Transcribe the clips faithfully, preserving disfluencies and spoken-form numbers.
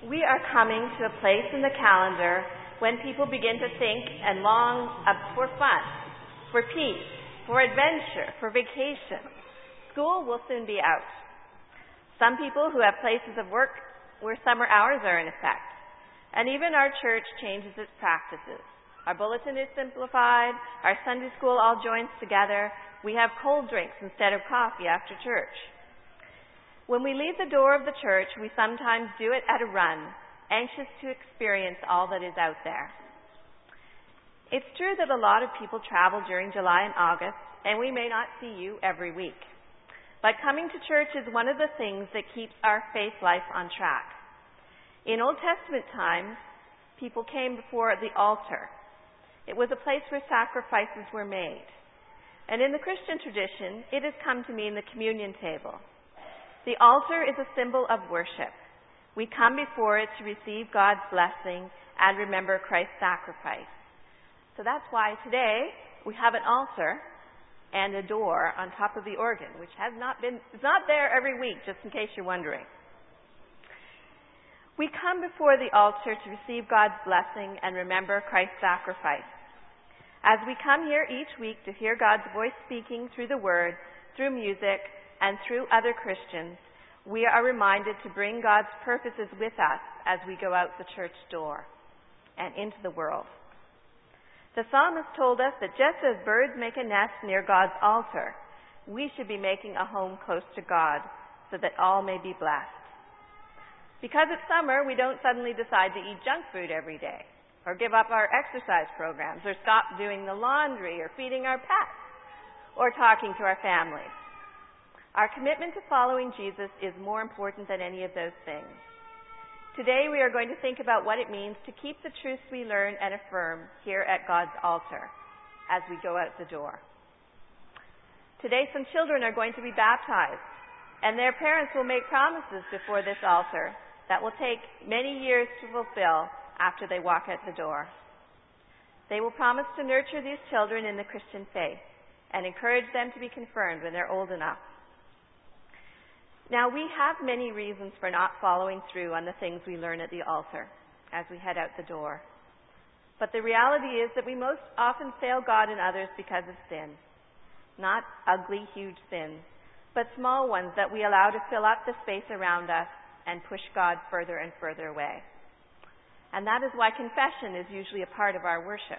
We are coming to a place in the calendar when people begin to think and long for fun, for peace, for adventure, for vacation. School will soon be out. Some people who have places of work where summer hours are in effect. And even our church changes its practices. Our bulletin is simplified. Our Sunday school all joins together. We have cold drinks instead of coffee after church. When we leave the door of the church, we sometimes do it at a run, anxious to experience all that is out there. It's true that a lot of people travel during July and August, and we may not see you every week. But coming to church is one of the things that keeps our faith life on track. In Old Testament times, people came before the altar. It was a place where sacrifices were made. And in the Christian tradition, it has come to mean the communion table. The altar is a symbol of worship. We come before it to receive God's blessing and remember Christ's sacrifice. So that's why today we have an altar and a door on top of the organ, which has not been, it's not there every week, just in case you're wondering. We come before the altar to receive God's blessing and remember Christ's sacrifice. As we come here each week to hear God's voice speaking through the Word, through music, and through other Christians, we are reminded to bring God's purposes with us as we go out the church door and into the world. The psalmist told us that just as birds make a nest near God's altar, we should be making a home close to God so that all may be blessed. Because it's summer, we don't suddenly decide to eat junk food every day, or give up our exercise programs, or stop doing the laundry, or feeding our pets, or talking to our families. Our commitment to following Jesus is more important than any of those things. Today we are going to think about what it means to keep the truths we learn and affirm here at God's altar as we go out the door. Today some children are going to be baptized, and their parents will make promises before this altar that will take many years to fulfill after they walk out the door. They will promise to nurture these children in the Christian faith and encourage them to be confirmed when they're old enough. Now, we have many reasons for not following through on the things we learn at the altar as we head out the door. But the reality is that we most often fail God and others because of sin. Not ugly, huge sins, but small ones that we allow to fill up the space around us and push God further and further away. And that is why confession is usually a part of our worship.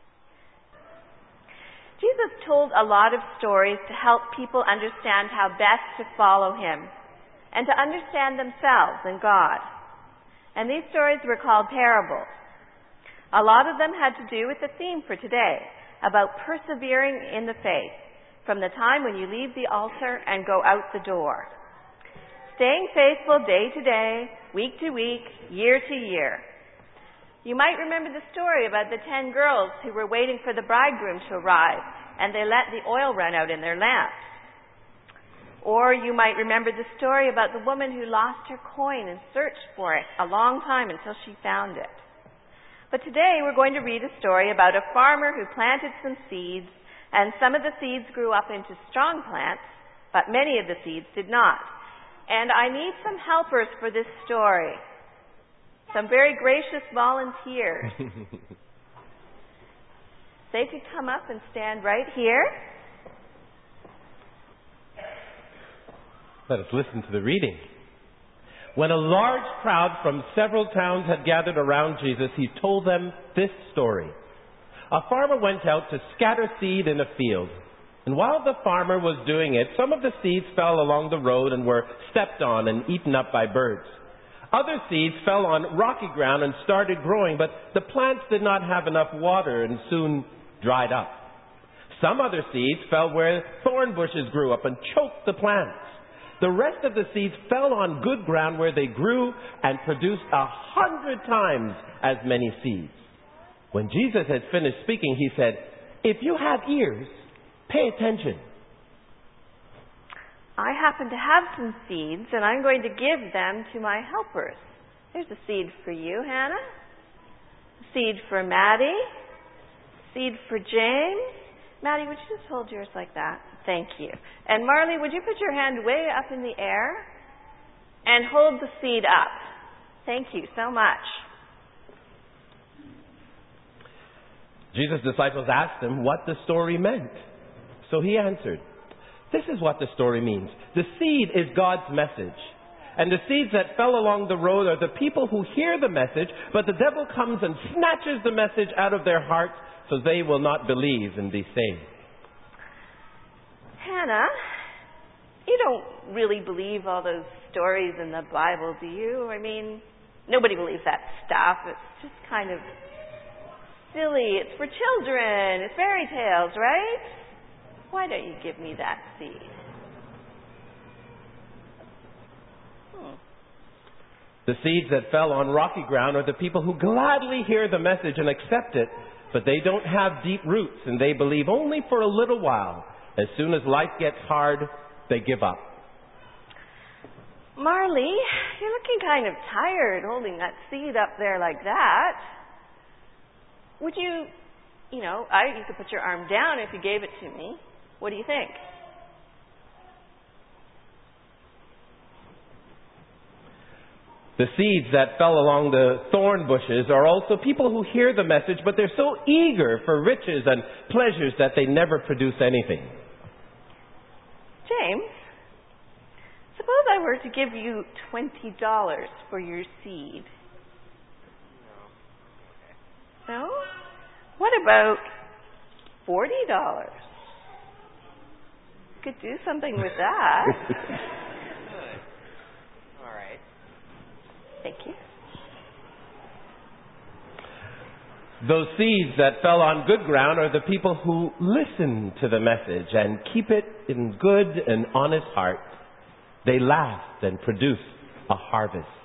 Jesus told a lot of stories to help people understand how best to follow him and to understand themselves and God. And these stories were called parables. A lot of them had to do with the theme for today, about persevering in the faith from the time when you leave the altar and go out the door. Staying faithful day to day, week to week, year to year. You might remember the story about the ten girls who were waiting for the bridegroom to arrive, and they let the oil run out in their lamps. Or you might remember the story about the woman who lost her coin and searched for it a long time until she found it. But today we're going to read a story about a farmer who planted some seeds, and some of the seeds grew up into strong plants, but many of the seeds did not. And I need some helpers for this story. Some very gracious volunteers. They could come up and stand right here. Let us listen to the reading. When a large crowd from several towns had gathered around Jesus, he told them this story. A farmer went out to scatter seed in a field. And while the farmer was doing it, some of the seeds fell along the road and were stepped on and eaten up by birds. Other seeds fell on rocky ground and started growing, but the plants did not have enough water and soon dried up. Some other seeds fell where thorn bushes grew up and choked the plants. The rest of the seeds fell on good ground where they grew and produced a hundred times as many seeds. When Jesus had finished speaking, he said, "If you have ears, pay attention." I happen to have some seeds, and I'm going to give them to my helpers. There's a seed for you, Hannah. A seed for Maddie. A seed for James. Maddie, would you just hold yours like that? Thank you. And Marley, would you put your hand way up in the air and hold the seed up? Thank you so much. Jesus' disciples asked him what the story meant. So he answered, "This is what the story means. The seed is God's message. And the seeds that fell along the road are the people who hear the message, but the devil comes and snatches the message out of their hearts so they will not believe and be saved." Hannah, you don't really believe all those stories in the Bible, do you? I mean, nobody believes that stuff. It's just kind of silly. It's for children. It's fairy tales, right? Why don't you give me that seed? Hmm. The seeds that fell on rocky ground are the people who gladly hear the message and accept it, but they don't have deep roots and they believe only for a little while. As soon as life gets hard, they give up. Marley, you're looking kind of tired holding that seed up there like that. Would you, you know, I, you could put your arm down if you gave it to me. What do you think? The seeds that fell along the thorn bushes are also people who hear the message, but they're so eager for riches and pleasures that they never produce anything. James, suppose I were to give you twenty dollars for your seed. No? What about forty dollars? Could do something with that. All right. Thank you. Those seeds that fell on good ground are the people who listen to the message and keep it in good and honest hearts. They last and produce a harvest.